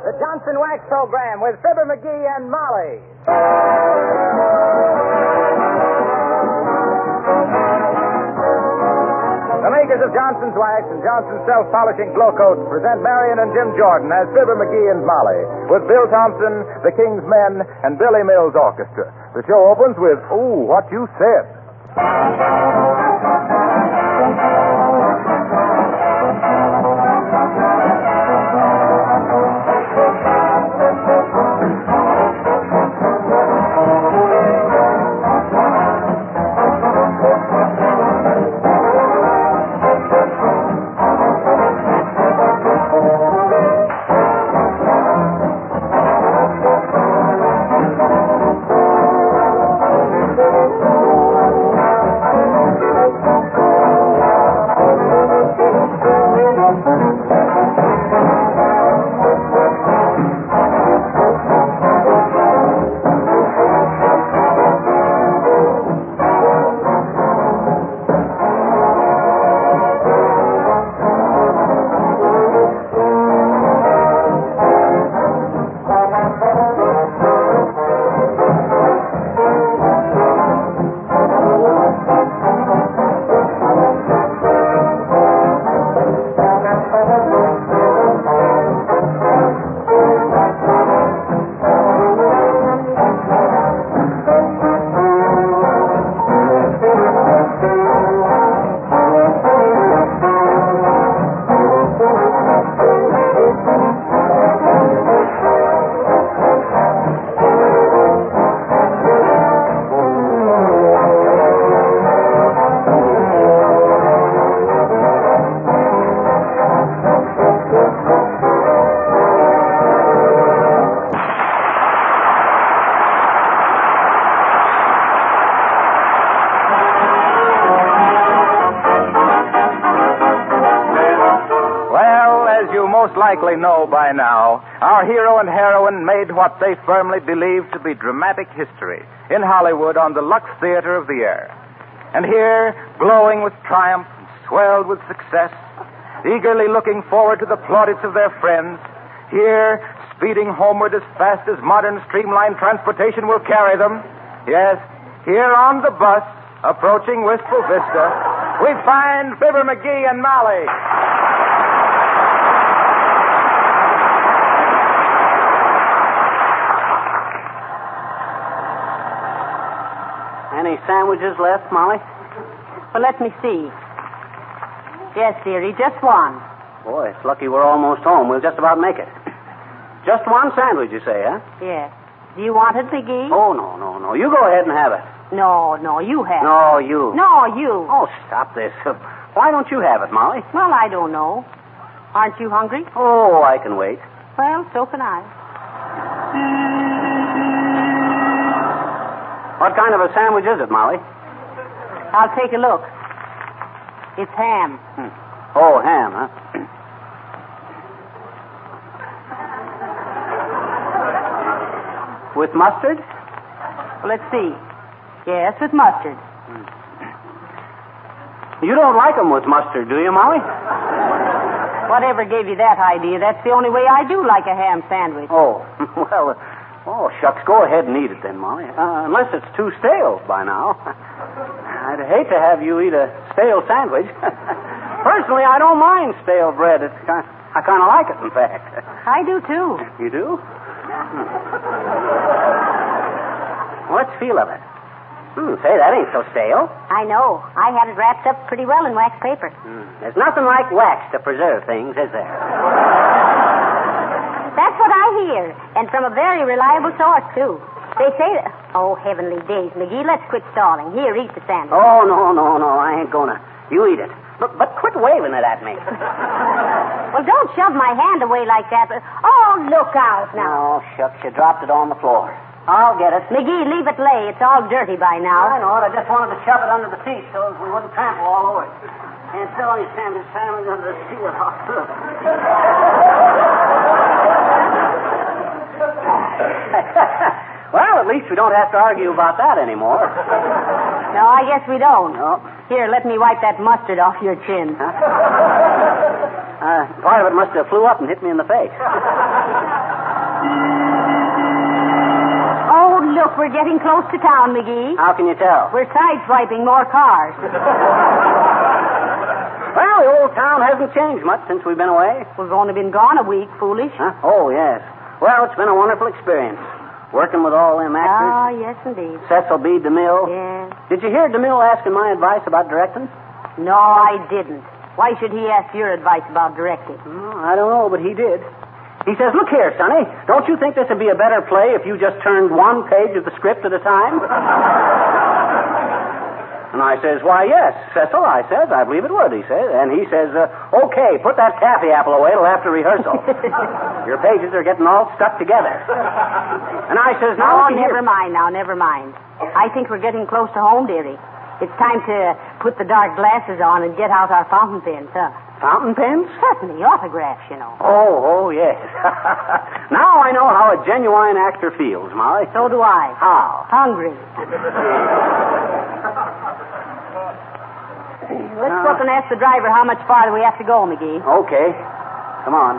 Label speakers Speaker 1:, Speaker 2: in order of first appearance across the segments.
Speaker 1: The Johnson Wax Program with Fibber McGee and Molly. The makers of Johnson's Wax and Johnson's Self-Polishing Glow Coats present Marion and Jim Jordan as Fibber McGee and Molly, with Bill Thompson, the King's Men, and Billy Mills Orchestra. The show opens with, "Ooh, What You Said." Most likely know by now, our hero and heroine made what they firmly believed to be dramatic history in Hollywood on the Lux Theater of the Air. And here, glowing with triumph and swelled with success, eagerly looking forward to the plaudits of their friends, here, speeding homeward as fast as modern streamlined transportation will carry them, yes, here on the bus, approaching Wistful Vista, we find Fibber McGee and Molly.
Speaker 2: Any sandwiches left, Molly?
Speaker 3: Well, let me see. Yes, dearie, just one.
Speaker 2: Boy, it's lucky we're almost home. We'll just about make it. Just one sandwich, you say, huh?
Speaker 3: Yes. Do you want it, McGee?
Speaker 2: Oh, no. You go ahead and have it.
Speaker 3: No, you have it.
Speaker 2: No, you.
Speaker 3: No, you.
Speaker 2: Oh, stop this. Why don't you have it, Molly?
Speaker 3: Well, I don't know. Aren't you hungry?
Speaker 2: Oh, I can wait.
Speaker 3: Well, so can I.
Speaker 2: What kind of a sandwich is it, Molly?
Speaker 3: I'll take a look. It's ham.
Speaker 2: Oh, ham, huh? With mustard?
Speaker 3: Well, let's see. Yes, with mustard.
Speaker 2: You don't like them with mustard, do you, Molly?
Speaker 3: Whatever gave you that idea? That's the only way I do like a ham sandwich.
Speaker 2: Oh, well... Oh, shucks, go ahead and eat it then, Molly. Unless it's too stale by now. I'd hate to have you eat a stale sandwich. Personally, I don't mind stale bread. I kind of like it, in fact.
Speaker 3: I do, too.
Speaker 2: You do? Well, let's feel of it. Say, that ain't so stale.
Speaker 3: I know. I had it wrapped up pretty well in wax paper.
Speaker 2: There's nothing like wax to preserve things, is there?
Speaker 3: That's what I hear, and from a very reliable source, too. They say that... Oh, heavenly days, McGee, let's quit stalling. Here, eat the sandwich.
Speaker 2: Oh, no, I ain't gonna. You eat it. But quit waving it at me.
Speaker 3: Well, don't shove my hand away like that. Oh, look out now.
Speaker 2: Oh, shucks, you dropped it on the floor. I'll get it.
Speaker 3: McGee, leave it lay. It's all dirty by now.
Speaker 2: I know it. I just wanted to shove it under the seat so we wouldn't trample all over it. Can't sell any sandwich under the seat at all. Well, at least we don't have to argue about that anymore.
Speaker 3: No, I guess we don't.
Speaker 2: No.
Speaker 3: Here, let me wipe that mustard off your chin.
Speaker 2: Part of it must have flew up and hit me in the face.
Speaker 3: Oh, look, we're getting close to town, McGee.
Speaker 2: How can you tell?
Speaker 3: We're sideswiping more cars.
Speaker 2: Well, the old town hasn't changed much since we've been away.
Speaker 3: We've only been gone a week, foolish.
Speaker 2: Huh? Oh, yes. Well, it's been a wonderful experience. Working with all them actors.
Speaker 3: Ah, yes, indeed.
Speaker 2: Cecil B. DeMille.
Speaker 3: Yes.
Speaker 2: Did you hear DeMille asking my advice about directing?
Speaker 3: No, I didn't. Why should he ask your advice about directing?
Speaker 2: Oh, I don't know, but he did. He says, look here, Sonny, don't you think this would be a better play if you just turned one page of the script at a time? And I says, why, yes, Cecil, I says, I believe it would, he says. And he says, okay, put that taffy apple away till after rehearsal. Your pages are getting all stuck together. And I says, now,
Speaker 3: never mind. I think we're getting close to home, dearie. It's time to put the dark glasses on and get out our fountain pens, huh?
Speaker 2: Fountain pens?
Speaker 3: Certainly, autographs, you know.
Speaker 2: Oh, yes. Now I know how a genuine actor feels, Molly.
Speaker 3: So do I.
Speaker 2: How?
Speaker 3: Hungry. Let's look and ask the driver how much farther we have to go, McGee.
Speaker 2: Okay. Come on.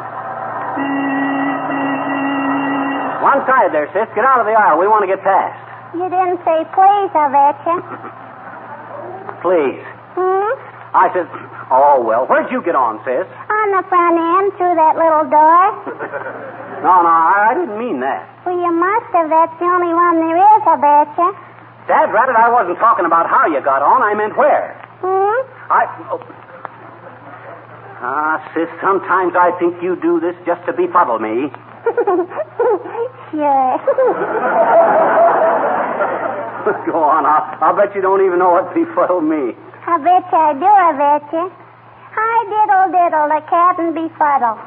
Speaker 2: One side there, sis. Get out of the aisle. We want to get past.
Speaker 4: You didn't say please, I betcha.
Speaker 2: Please. I said, oh, well, where'd you get on, sis?
Speaker 4: On the front end, through that little door.
Speaker 2: No, I didn't mean that.
Speaker 4: Well, you must have. That's the only one there is, I betcha.
Speaker 2: Dad, Rabbit, I wasn't talking about how you got on. I meant where. Sis, sometimes I think you do this just to befuddle me.
Speaker 4: Sure.
Speaker 2: Go on. I'll bet you don't even know what befuddled me.
Speaker 4: I betcha I do, I betcha. Hi, diddle, diddle, the cat and befuddle.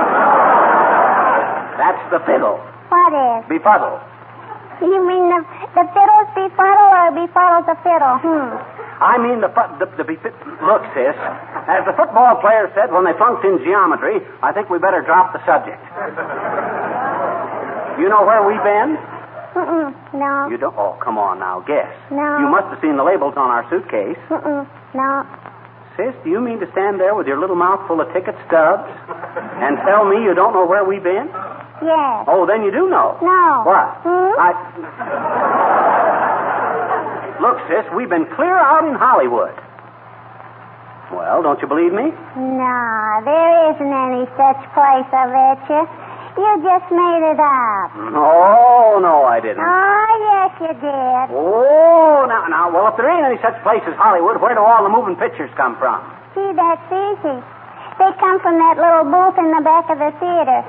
Speaker 2: That's the fiddle.
Speaker 4: What is?
Speaker 2: Befuddle.
Speaker 4: You mean the fiddle's befuddle or befuddle's a fiddle?
Speaker 2: I mean Look, sis, as the football player said when they flunked in geometry, I think we better drop the subject. You know where we've been?
Speaker 4: No.
Speaker 2: You don't? Oh, come on now, guess.
Speaker 4: No.
Speaker 2: You must have seen the labels on our suitcase.
Speaker 4: No.
Speaker 2: Sis, do you mean to stand there with your little mouth full of ticket stubs and tell me you don't know where we've been?
Speaker 4: Yes.
Speaker 2: Oh, then you do know.
Speaker 4: No.
Speaker 2: What? Look, sis, we've been clear out in Hollywood. Well, don't you believe me?
Speaker 4: No, there isn't any such place, I betcha. You just made it up.
Speaker 2: Oh, no, I didn't.
Speaker 4: Oh, yes, you did.
Speaker 2: Oh, now, well, if there ain't any such place as Hollywood, where do all the moving pictures come from?
Speaker 4: Gee, that's easy. They come from that little booth in the back of the theater.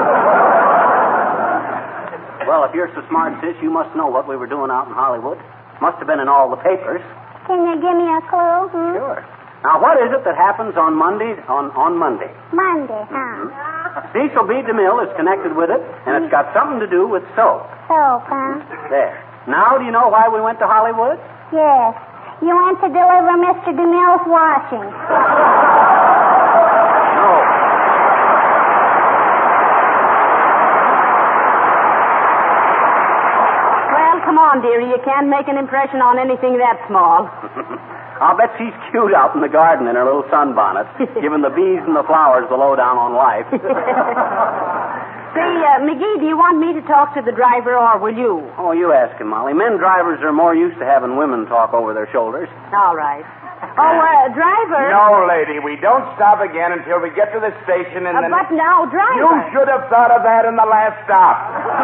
Speaker 2: Well, if you're so smart, sis, you must know what we were doing out in Hollywood. Must have been in all the papers.
Speaker 4: Can you give me a clue?
Speaker 2: Sure. Now, what is it that happens on Monday? On Monday?
Speaker 4: Monday, huh?
Speaker 2: Cecil B. DeMille is connected with it, and it's got something to do with soap.
Speaker 4: Soap, huh?
Speaker 2: There. Now, do you know why we went to Hollywood?
Speaker 4: Yes. You went to deliver Mr. DeMille's washing.
Speaker 2: No.
Speaker 3: Well, come on, dearie. You can't make an impression on anything that small.
Speaker 2: I'll bet she's cute out in the garden in her little sunbonnet, giving the bees and the flowers the lowdown on life.
Speaker 3: Say, McGee, do you want me to talk to the driver, or will you?
Speaker 2: Oh, you ask him, Molly. Men drivers are more used to having women talk over their shoulders.
Speaker 3: All right. Oh, driver.
Speaker 1: No, lady, we don't stop again until we get to the station and then...
Speaker 3: But now, driver.
Speaker 1: You should have thought of that in the last stop.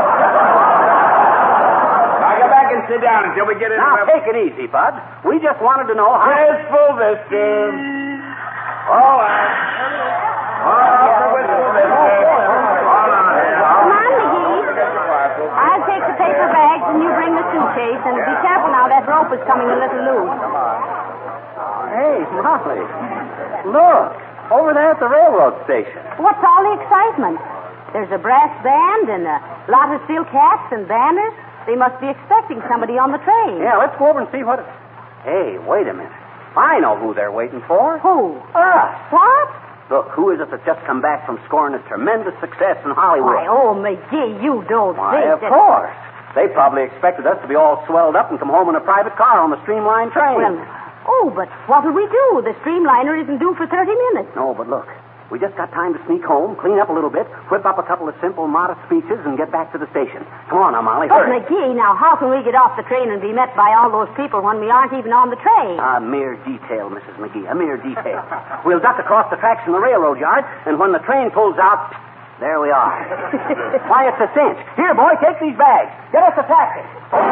Speaker 1: Now go back and sit down until we get in...
Speaker 2: Now, take it easy, Bud. We just wanted to know how...
Speaker 1: Wistful Vista. All right. Wistful Vista.
Speaker 3: Come on, McGee. I'll take the paper bags and you bring the suitcase. And be careful now, that rope is coming a little loose.
Speaker 2: Hey, Molly. Look, over there at the railroad station.
Speaker 3: What's all the excitement? There's a brass band and a lot of silk hats and banners. They must be expecting somebody on the train.
Speaker 2: Yeah, let's go over and see what... Hey, wait a minute. I know who they're waiting for.
Speaker 3: Who?
Speaker 2: Us.
Speaker 3: What?
Speaker 2: Look, who is it that's just come back from scoring a tremendous success in Hollywood?
Speaker 3: Why, oh, McGee, you don't
Speaker 2: Why,
Speaker 3: think
Speaker 2: of course. They probably expected us to be all swelled up and come home in a private car on the Streamline train.
Speaker 3: Well, but what'll we do? The Streamliner isn't due for 30 minutes.
Speaker 2: No, but look. We just got time to sneak home, clean up a little bit, whip up a couple of simple, modest speeches, and get back to the station. Come on now, Molly,
Speaker 3: But,
Speaker 2: hurry.
Speaker 3: McGee, now, how can we get off the train and be met by all those people when we aren't even on the train?
Speaker 2: A mere detail, Mrs. McGee, a mere detail. We'll duck across the tracks from the railroad yard, and when the train pulls out, there we are. Why, it's a cinch. Here, boy, take these bags. Get us a taxi.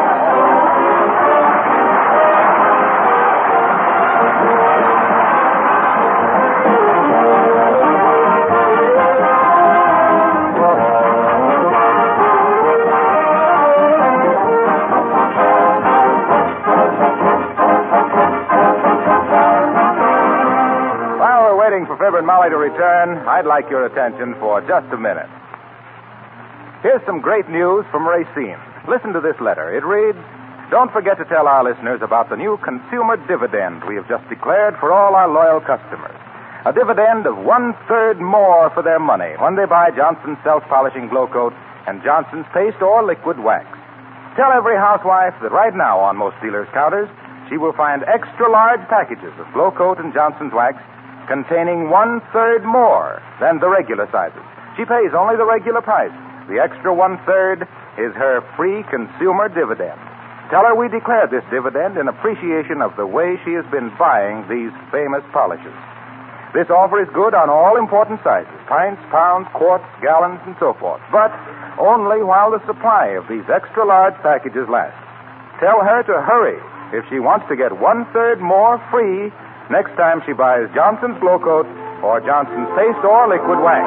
Speaker 1: Fibber and Molly to return, I'd like your attention for just a minute. Here's some great news from Racine. Listen to this letter. It reads, "Don't forget to tell our listeners about the new consumer dividend we have just declared for all our loyal customers. A dividend of 1/3 more for their money when they buy Johnson's self-polishing glow coat and Johnson's paste or liquid wax. Tell every housewife that right now on most dealers' counters, she will find extra large packages of glow coat and Johnson's wax containing 1/3 more than the regular sizes. She pays only the regular price. The extra 1/3 is her free consumer dividend. Tell her we declared this dividend in appreciation of the way she has been buying these famous polishes. This offer is good on all important sizes, pints, pounds, quarts, gallons, and so forth, but only while the supply of these extra large packages lasts. Tell her to hurry if she wants to get 1/3 more free next time she buys Johnson's Glow Coat or Johnson's paste or liquid wax."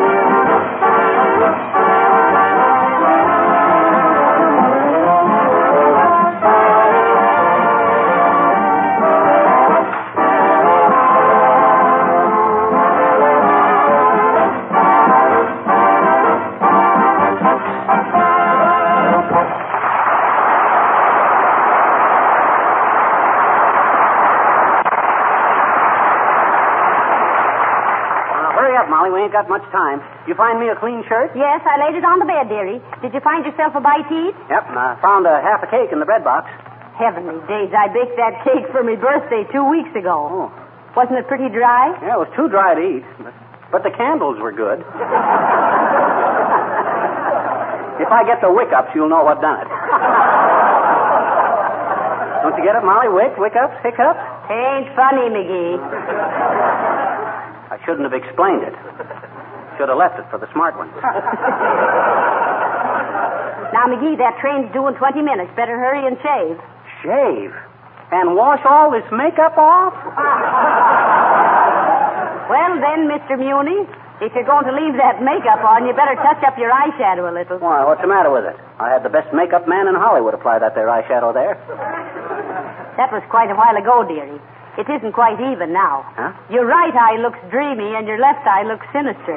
Speaker 2: Molly, we ain't got much time. You find me a clean shirt?
Speaker 3: Yes, I laid it on the bed, dearie. Did you find yourself a bite to eat?
Speaker 2: Yep, and I found a half a cake in the bread box.
Speaker 3: Heavenly days, I baked that cake for my birthday 2 weeks ago.
Speaker 2: Oh.
Speaker 3: Wasn't it pretty dry?
Speaker 2: Yeah, it was too dry to eat, but the candles were good. If I get the wick-ups, you'll know what done it. Don't you get it, Molly? Wick-ups, hiccups?
Speaker 3: Ain't funny, McGee.
Speaker 2: I shouldn't have explained it. Should have left it for the smart ones.
Speaker 3: Now, McGee, that train's due in 20 minutes. Better hurry and shave.
Speaker 2: Shave? And wash all this makeup off?
Speaker 3: Well, then, Mr. Muni, if you're going to leave that makeup on, you better touch up your eyeshadow a little.
Speaker 2: Why, what's the matter with it? I had the best makeup man in Hollywood apply that there eyeshadow there.
Speaker 3: That was quite a while ago, dearie. It isn't quite even now.
Speaker 2: Huh?
Speaker 3: Your right eye looks dreamy and your left eye looks sinister.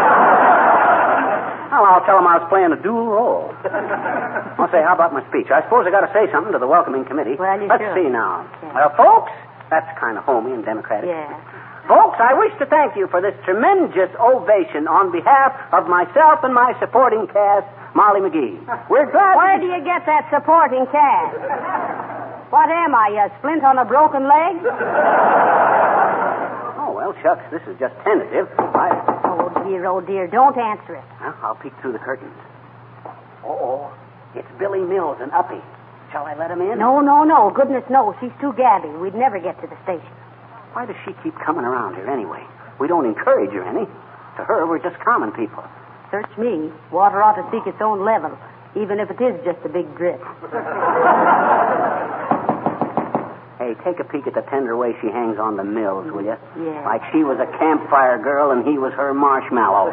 Speaker 2: Well, I'll tell them I was playing a dual role. I'll say, how about my speech? I suppose I got to say something to the welcoming committee.
Speaker 3: Well, you
Speaker 2: Let's
Speaker 3: should.
Speaker 2: see now.
Speaker 3: Okay.
Speaker 2: Folks, that's kind of homey and democratic.
Speaker 3: Yeah.
Speaker 2: Folks, I wish to thank you for this tremendous ovation on behalf of myself and my supporting cast, Molly McGee. We're glad...
Speaker 3: Where do you get that supporting cast? What am I, a splint on a broken leg?
Speaker 2: Oh, well, shucks, this is just tentative.
Speaker 3: Oh, dear, don't answer it.
Speaker 2: Well, I'll peek through the curtains. Oh, it's Billy Mills and Uppy. Shall I let him in?
Speaker 3: No. Goodness knows, she's too gabby. We'd never get to the station.
Speaker 2: Why does she keep coming around here anyway? We don't encourage her any. To her, we're just common people.
Speaker 3: Search me. Water ought to seek its own level, even if it is just a big drip.
Speaker 2: Hey, take a peek at the tender way she hangs on the Mills, will you?
Speaker 3: Yeah.
Speaker 2: Like she was a campfire girl and he was her marshmallow.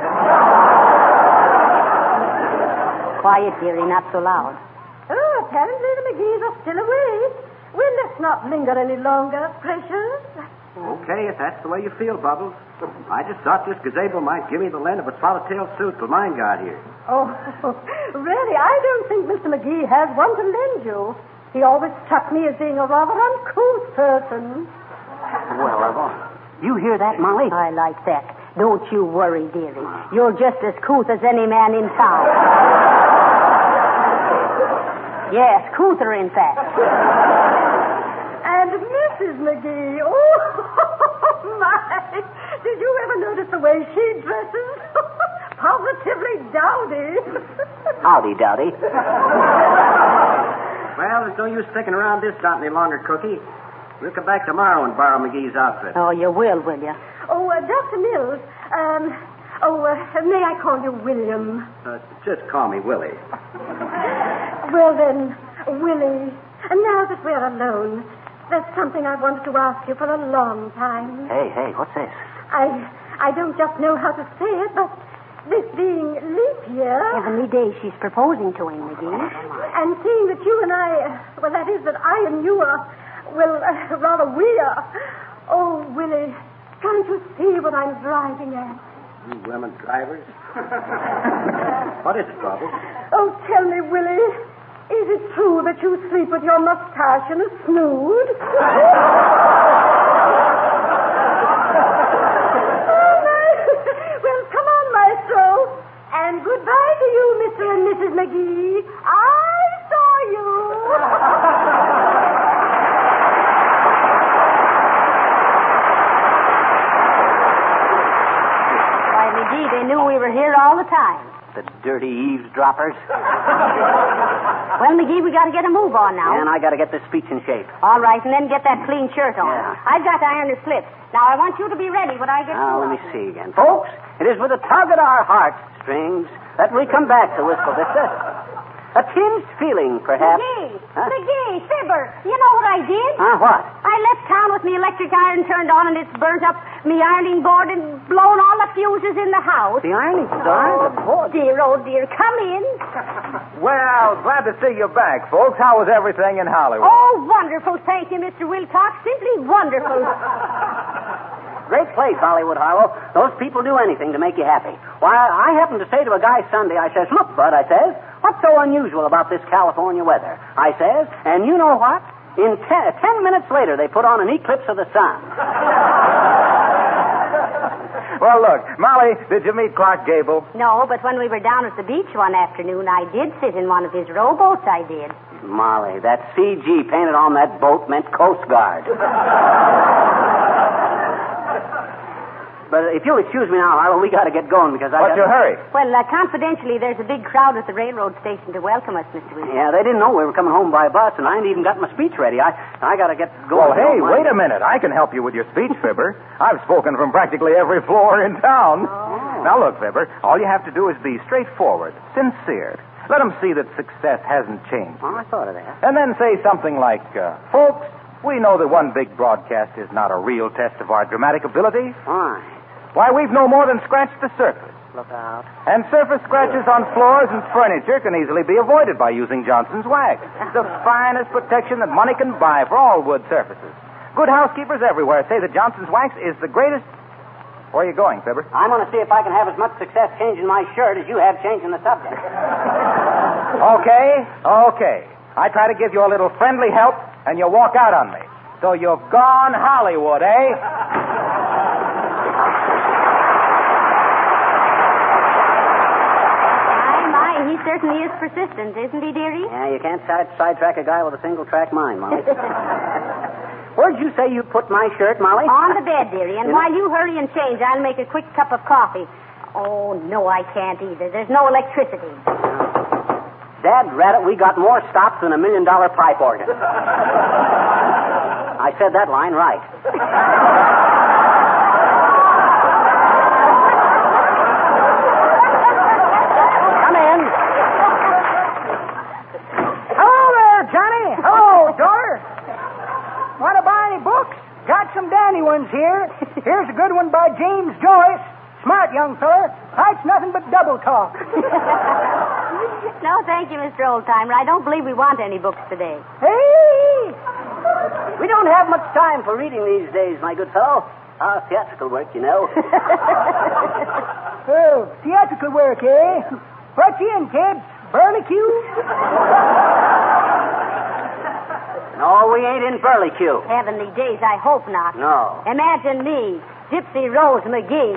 Speaker 3: Quiet, dearie, not so loud.
Speaker 5: Oh, apparently the McGees are still awake. Well, let's not linger any longer, precious.
Speaker 6: Okay, if that's the way you feel, Bubbles. I just thought this gazebo might give me the lend of a swallowtail suit till mine got here.
Speaker 5: Oh, really, I don't think Mr. McGee has one to lend you. He always struck me as being a rather uncouth person.
Speaker 2: Well, you hear that, Molly?
Speaker 3: I like that. Don't you worry, dearie. You're just as couth as any man in town. Yes, couther, in fact.
Speaker 5: And Mrs. McGee, oh, My, did you ever notice the way she dresses? Positively dowdy.
Speaker 2: Howdy, Dowdy.
Speaker 6: Well, there's no use sticking around this out any longer, Cookie. We'll come back tomorrow and borrow McGee's outfit.
Speaker 3: Oh, you will you?
Speaker 5: Oh, Dr. Mills, may I call you William?
Speaker 6: Just call me Willie.
Speaker 5: Well, then, Willie, now that we're alone, there's something I wanted to ask you for a long time.
Speaker 2: Hey, what's this?
Speaker 5: I don't just know how to say it, but this being leap year...
Speaker 3: Heavenly day, she's proposing to him, McGee.
Speaker 5: And seeing that you and that is that I and you are, rather we are. Oh, Willie, can't you see what I'm driving at?
Speaker 6: You women drivers. What is it, Bobby?
Speaker 5: Oh, tell me, Willie, is it true that you sleep with your mustache in a snood? Well, come on, Maestro. And goodbye to you, Mr. and Mrs. McGee. I saw you.
Speaker 3: Why, McGee, they knew we were here all the time.
Speaker 2: The dirty eavesdroppers.
Speaker 3: Well, McGee, we got to get a move on now.
Speaker 2: And I got to get this speech in shape.
Speaker 3: All right, and then get that clean shirt on.
Speaker 2: Yeah.
Speaker 3: I've got to iron the slips. Now, I want you to be ready when I get
Speaker 2: Now,
Speaker 3: through.
Speaker 2: let me see again. Folks, it is with a tug at our heartstrings that we come back to Wistful Vista. A tinged feeling, perhaps.
Speaker 3: McGee,
Speaker 2: Huh?
Speaker 3: McGee, Fibber, you know what I did?
Speaker 2: What?
Speaker 3: I left town with me electric iron turned on, and it's burnt up me ironing board and blown all the fuses in the house.
Speaker 2: The ironing board?
Speaker 3: Oh, dear, come in.
Speaker 1: Well, glad to see you back, folks. How was everything in Hollywood?
Speaker 3: Oh, wonderful. Thank you, Mr. Wilcox. Simply wonderful.
Speaker 2: Great place, Hollywood, Harlow. Those people do anything to make you happy. Why, I happened to say to a guy Sunday, I says, look, Bud, I says, what's so unusual about this California weather? I says, and you know what? In 10 minutes later, they put on an eclipse of the sun.
Speaker 1: Well, look, Molly, did you meet Clark Gable?
Speaker 3: No, but when we were down at the beach one afternoon, I did sit in one of his rowboats, I did.
Speaker 2: Molly, that CG painted on that boat meant Coast Guard. But if you'll excuse me now, Harlow, we got to get going because
Speaker 1: What's your hurry?
Speaker 3: Well, confidentially, there's a big crowd at the railroad station to welcome us, Mr. Wilcox.
Speaker 2: Yeah, they didn't know we were coming home by bus, and I ain't even got my speech ready. I got to get going.
Speaker 1: Well, hey, wait a minute. I can help you with your speech, Fibber. I've spoken from practically every floor in town.
Speaker 2: Oh.
Speaker 1: Now, look, Fibber, all you have to do is be straightforward, sincere. Let them see that success hasn't changed.
Speaker 2: Oh, I thought of that.
Speaker 1: And then say something like, folks, we know that one big broadcast is not a real test of our dramatic ability.
Speaker 2: Fine.
Speaker 1: Why, we've no more than scratched the surface.
Speaker 2: Look out.
Speaker 1: And surface scratches on floors and furniture can easily be avoided by using Johnson's Wax. The finest protection that money can buy for all wood surfaces. Good housekeepers everywhere say that Johnson's Wax is the greatest... Where are you going, Fibber?
Speaker 2: I'm going to see if I can have as much success changing my shirt as you have changing the subject.
Speaker 1: Okay. I try to give you a little friendly help, and you walk out on me. So you've gone Hollywood, eh?
Speaker 3: He certainly is persistent, isn't he, dearie?
Speaker 2: Yeah, you can't sidetrack a guy with a single-track mind, Molly. Where'd you say you put my shirt, Molly?
Speaker 3: On the bed, dearie. And while you hurry and change, I'll make a quick cup of coffee. Oh, no, I can't either. There's no electricity.
Speaker 2: Dad rat it, we got more stops than $1 million pipe organ. I said that line right. Come in.
Speaker 7: Hello there, Johnny. Hello, daughter. Want to buy any books? Got some dandy ones here. Here's a good one by James Joyce. Smart young feller. Writes nothing but double talk.
Speaker 3: No, thank you, Mr. Oldtimer. I don't believe we want any books today.
Speaker 7: Hey!
Speaker 2: We don't have much time for reading these days, my good fellow. Theatrical work, you know.
Speaker 7: Oh, theatrical work, eh? What you in, kids? Burlicue?
Speaker 2: No, we ain't in Burlicue.
Speaker 3: Heavenly days, I hope not.
Speaker 2: No.
Speaker 3: Imagine me, Gypsy Rose McGee.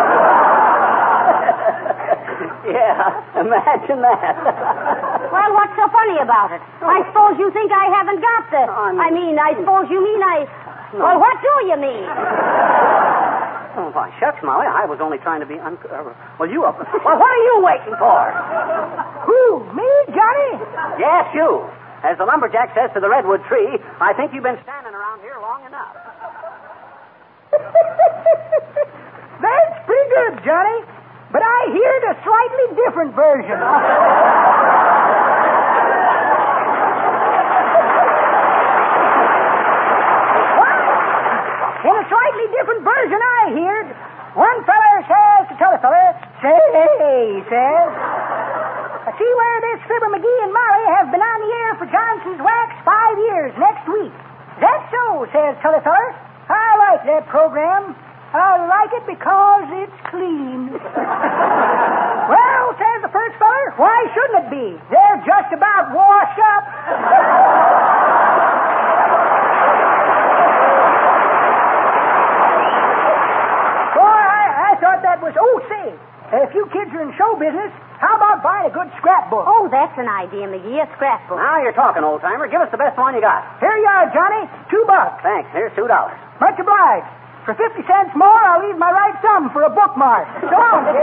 Speaker 2: Yeah, imagine that.
Speaker 3: Well, what's so funny about it? I suppose you think I haven't got the...
Speaker 2: Oh,
Speaker 3: I suppose you mean I...
Speaker 2: No.
Speaker 3: Well, what do you mean?
Speaker 2: Oh, why, shucks, Molly, I was only trying to be Well, you... Well, what are you waiting for?
Speaker 7: Who? Me, Johnny?
Speaker 2: Yes, you. As the lumberjack says to the redwood tree, I think you've been standing around here long enough.
Speaker 7: That's pretty good, Johnny. But I heard a slightly different version. In a slightly different version I heard, one feller says to t'other feller, say, he says, I see where this Fibber McGee and Molly have been on the air for Johnson's Wax 5 years next week. That's so, says t'other feller. I like that program. I like it because it's clean. Well, says the first feller, why shouldn't it be? They're just about washed up. That was, say, if you kids are in show business, how about buying a good scrapbook?
Speaker 3: Oh, that's an idea, McGee, a scrapbook.
Speaker 2: Now you're talking, old-timer. Give us the best one you got.
Speaker 7: Here you are, Johnny. $2.
Speaker 2: Thanks. Here's $2.
Speaker 7: Much obliged. For 50 cents more, I'll leave my right thumb for a bookmark. So long, kid.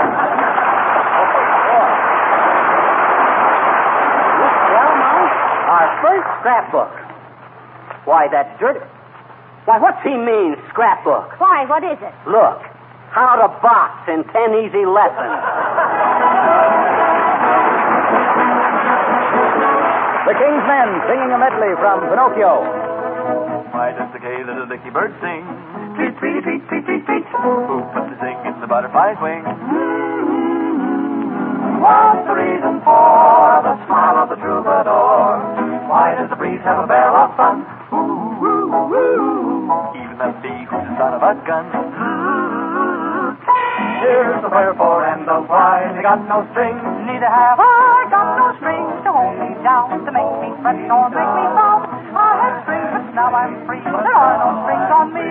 Speaker 2: Well, Molly, our first scrapbook. Why, that's dirty. Why, what's he mean, scrapbook?
Speaker 3: Why, what is it?
Speaker 2: Look. How to box in 10 easy lessons.
Speaker 1: The King's Men singing a medley from Pinocchio.
Speaker 8: Why does the gay little dicky bird sing? Tweet, tweet, tweet, tweet, tweet, tweet. Who put the sing in the butterfly's wing? What's the reason for the smile of the troubadour? Why does the breeze have a barrel of fun? Ooh, ooh, ooh. Even the bee who's the son of a gun. Here's the wherefore and the why. They got no strings, neither have I got no strings to hold me down, to make me fret or make me frown. I had strings, but now I'm free. There are no strings on me.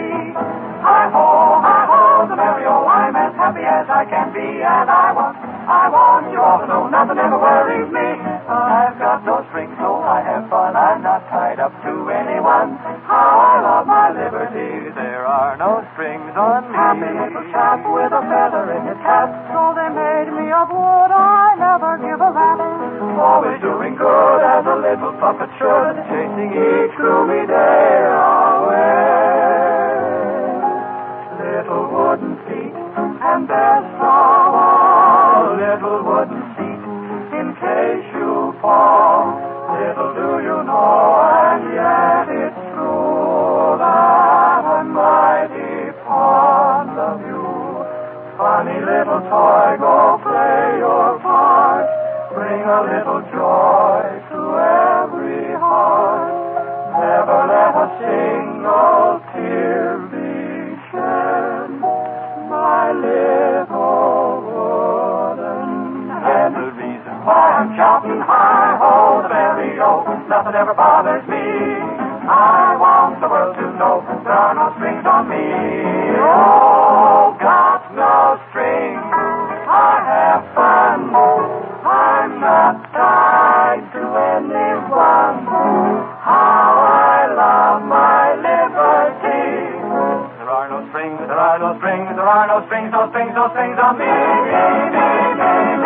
Speaker 8: Hi-ho, the merry-o. I'm as happy as I can be, and I want you all to know nothing ever worries me. I've got no strings, so I have fun. I'm not tied up to anyone. How I love my liberty. There are no strings on me. Happy little chap with a feather in his hat. So they made me of wood. I never give a rap. Always doing good as a little puppet should, chasing each gloomy day away. Little wooden feet, and there's a little wooden seat in case you fall. Little do you know, and yet it's true that I'm mighty fond of you. Funny little toy, go play your part. Bring a little joy to every heart. Never let a single tear be shed. My little wooden head. The reason why I'm shouting hi-ho, the merry-o, nothing ever bothers me. I want the world to know there are no strings on me. Oh, got no strings. I have fun. I'm not tied to anyone. How I love my liberty. There are no strings, there are no strings, there are no strings, no strings, no strings on me, me.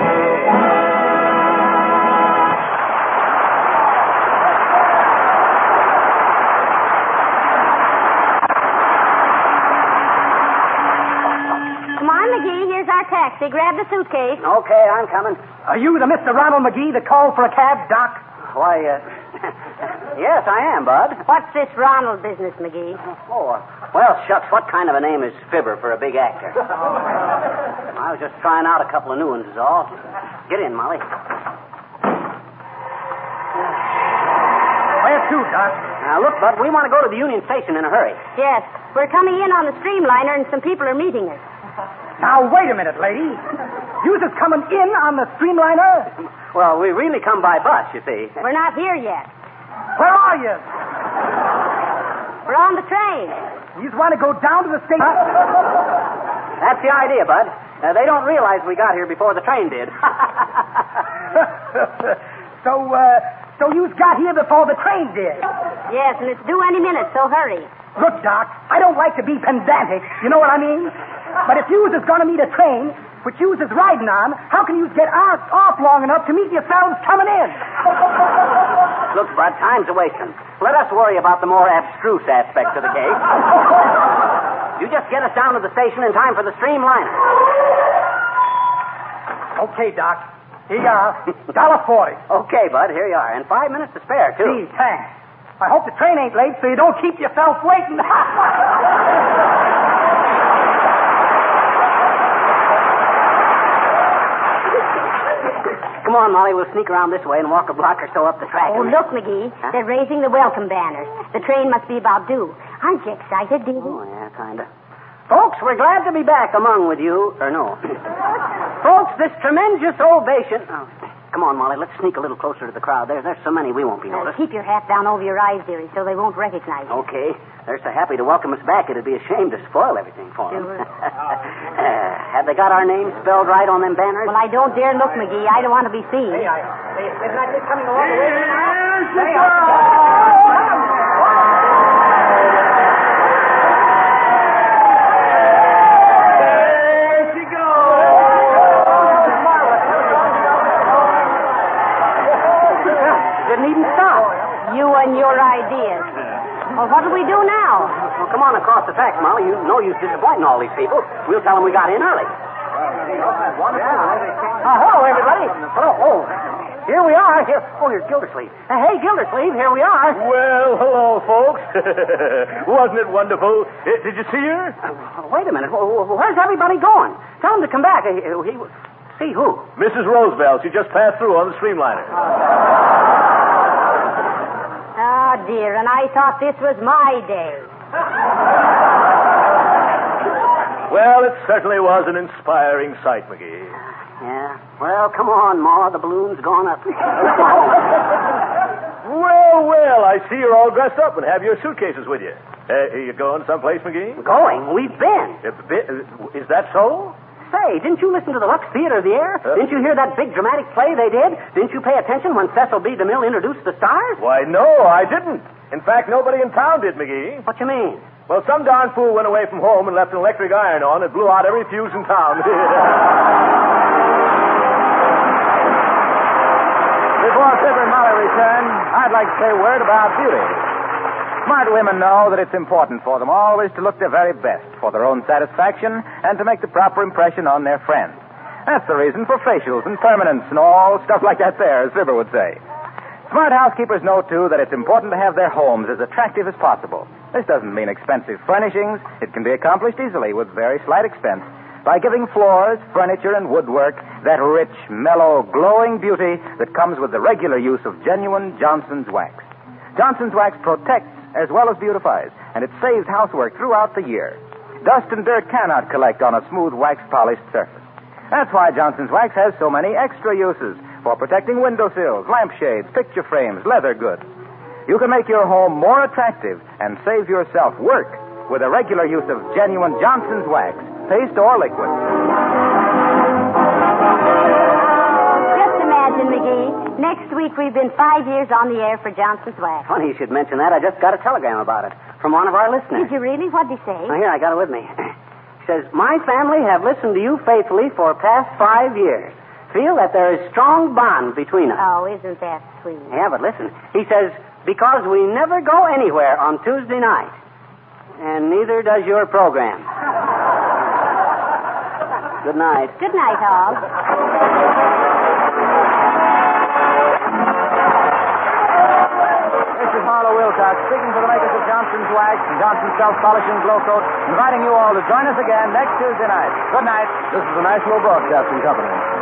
Speaker 3: Come on, McGee, here's our taxi. Grab the suitcase.
Speaker 2: Okay, I'm coming.
Speaker 7: Are you the Mr. Ronald McGee that called for a cab, Doc?
Speaker 2: Why, yes, I am, Bud.
Speaker 3: What's this Ronald business, McGee?
Speaker 2: Oh, well, shucks, what kind of a name is Fibber for a big actor? I was just trying out a couple of new ones is all. Get in, Molly.
Speaker 7: Where to, Doc?
Speaker 2: Now, look, Bud, we want to go to the Union Station in a hurry.
Speaker 3: Yes, we're coming in on the streamliner and some people are meeting us.
Speaker 7: Now, wait a minute, lady. You just coming in on the streamliner?
Speaker 2: Well, we really come by bus, you see.
Speaker 3: We're not here yet.
Speaker 7: Where are you?
Speaker 3: We're on the train.
Speaker 7: You just want to go down to the station?
Speaker 2: That's the idea, Bud. They don't realize we got here before the train did.
Speaker 7: So you's got here before the train did.
Speaker 3: Yes, and it's due any minute, so hurry.
Speaker 7: Look, Doc, I don't like to be pedantic, you know what I mean? But if you is going to meet a train, which you is riding on, how can you get off long enough to meet yourselves coming in?
Speaker 2: Look, Bud, time's a wasting. Let us worry about the more abstruse aspects of the case. You just get us down to the station in time for the streamliner.
Speaker 7: Okay, Doc. Here you are. $1.40.
Speaker 2: Okay, Bud, here you are. And 5 minutes to spare, too.
Speaker 7: Gee, thanks. I hope the train ain't late so you don't keep yourself waiting.
Speaker 2: Come on, Molly, we'll sneak around this way and walk a block or so up the track.
Speaker 3: Oh, look, McGee. Huh? They're raising the welcome banners. The train must be about due. Aren't you excited, Dee Dee?
Speaker 2: Oh, yeah, kind of. Folks, we're glad to be back among with you. Or no. Folks, this tremendous ovation... Oh, come on, Molly, let's sneak a little closer to the crowd. There's so many we won't be noticed.
Speaker 3: Keep your hat down over your eyes, dearie, so they won't recognize you.
Speaker 2: Okay. They're so happy to welcome us back, it'd be a shame to spoil everything for them.
Speaker 3: Sure.
Speaker 2: Have they got our names spelled right on them banners?
Speaker 3: Well, I don't dare look, McGee. I don't want to be seen.
Speaker 7: Isn't that just coming along the way now?
Speaker 2: Didn't even stop.
Speaker 3: You and your ideas. Well, what'll we do now?
Speaker 2: Well, come on across the tracks, Molly. You know you're disappointing all these people. We'll tell them we got in early.
Speaker 7: Hello, everybody. Hello. Here we are. Here's Gildersleeve. Hey, Gildersleeve, here we are.
Speaker 9: Well, hello, folks. Wasn't it wonderful? Did you see her?
Speaker 2: Wait a minute. Where's everybody going? Tell them to come back. See who?
Speaker 9: Mrs. Roosevelt. She just passed through on the streamliner.
Speaker 3: Oh, dear, and I thought this was my day.
Speaker 9: Well, it certainly was an inspiring sight, McGee.
Speaker 2: Yeah. Well, come on, Ma. The balloon's gone up.
Speaker 9: Well, I see you're all dressed up and have your suitcases with you. You going someplace, McGee?
Speaker 2: Going? We've been.
Speaker 9: Is that so?
Speaker 2: Say, didn't you listen to the Lux Theater of the Air? Didn't you hear that big dramatic play they did? Didn't you pay attention when Cecil B. DeMille introduced the stars?
Speaker 9: Why, no, I didn't. In fact, nobody in town did, McGee.
Speaker 2: What you mean?
Speaker 9: Well, some darn fool went away from home and left an electric iron on and blew out every fuse in town.
Speaker 1: Before Fibber and Molly return, I'd like to say a word about beauty. Smart women know that it's important for them always to look their very best for their own satisfaction and to make the proper impression on their friends. That's the reason for facials and permanents and all stuff like that there, as Fibber would say. Smart housekeepers know, too, that it's important to have their homes as attractive as possible. This doesn't mean expensive furnishings. It can be accomplished easily with very slight expense by giving floors, furniture, and woodwork that rich, mellow, glowing beauty that comes with the regular use of genuine Johnson's wax. Johnson's wax protects as well as beautifies, and it saves housework throughout the year. Dust and dirt cannot collect on a smooth wax-polished surface. That's why Johnson's wax has so many extra uses for protecting windowsills, lampshades, picture frames, leather goods. You can make your home more attractive and save yourself work with a regular use of genuine Johnson's wax, paste or liquid.
Speaker 3: Just imagine, McGee, next week we've been 5 years on the air for Johnson's wax.
Speaker 2: Funny you should mention that. I just got a telegram about it from one of our listeners.
Speaker 3: Did you really? What'd he say?
Speaker 2: Oh, here, I got it with me. He says, my family have listened to you faithfully for past 5 years. Feel that there is strong bond between us.
Speaker 3: Oh, isn't that sweet?
Speaker 2: Yeah, but listen. He says, because we never go anywhere on Tuesday night. And neither does your program. Good night.
Speaker 3: Good night, Hall.
Speaker 1: This is Harlow Wilcox, speaking for the makers of Johnson's Wax and Johnson's Self-Polishing Glow Coat, inviting you all to join us again next Tuesday night. Good night.
Speaker 9: This is the National Broadcasting Company.